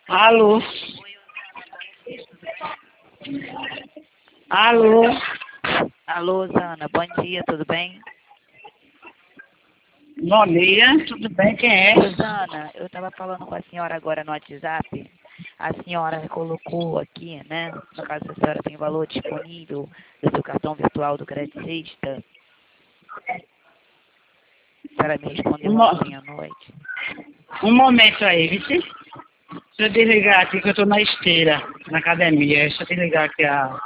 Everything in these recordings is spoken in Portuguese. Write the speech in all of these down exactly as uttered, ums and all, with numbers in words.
Alô? Alô? Alô, Zana, bom dia, tudo bem? Bom dia, tudo bem? Quem é? Rosana, eu estava falando com a senhora agora no WhatsApp. A senhora colocou aqui, né? No caso, a senhora tem valor disponível do seu cartão virtual do Crédito Sexta. A senhora me respondeu Um, mo- ontem à noite. um momento aí, viu? Deixa eu desligar aqui que eu tô na esteira, na academia. Deixa eu desligar aqui a...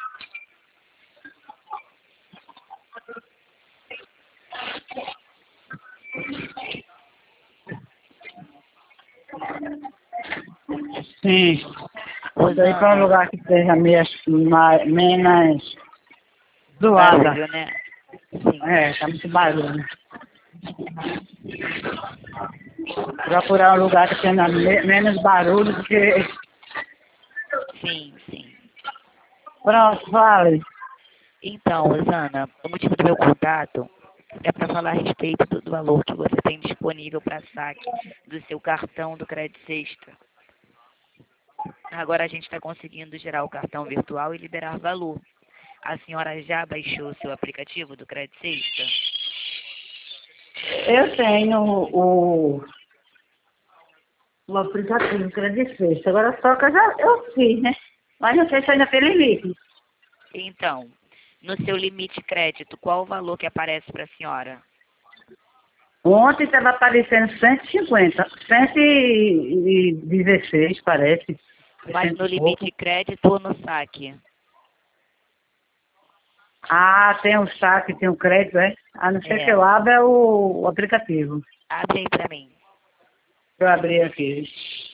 Sim. Isso aí para um Rosana, lugar que seja meio, mais, menos zoada. barulho, né? Sim, É, tá muito barulho. Procurar um lugar que tenha me- menos barulho do que... sim, sim. Pronto, fale. Então, Rosana, o motivo do meu contato é para falar a respeito do, do valor que você tem disponível para saque do seu cartão do Crédito Sexta. Agora a gente está conseguindo gerar o cartão virtual e liberar valor. A senhora já baixou o seu aplicativo do Crédito Sexta? Eu tenho o, o aplicativo Crédito Sexta. Agora só que eu já eu fiz, né? Mas não sei se ainda tem limite. Então, no seu limite crédito, qual o valor que aparece para a senhora? Ontem estava aparecendo cento e cinquenta, cento e dezesseis, parece. Mas cento no e pouco. limite crédito ou no saque? Ah, tem um saque, tem um crédito, é? A não ser que É, eu abra o, o aplicativo. abre aí para mim. Deixa eu abrir aqui.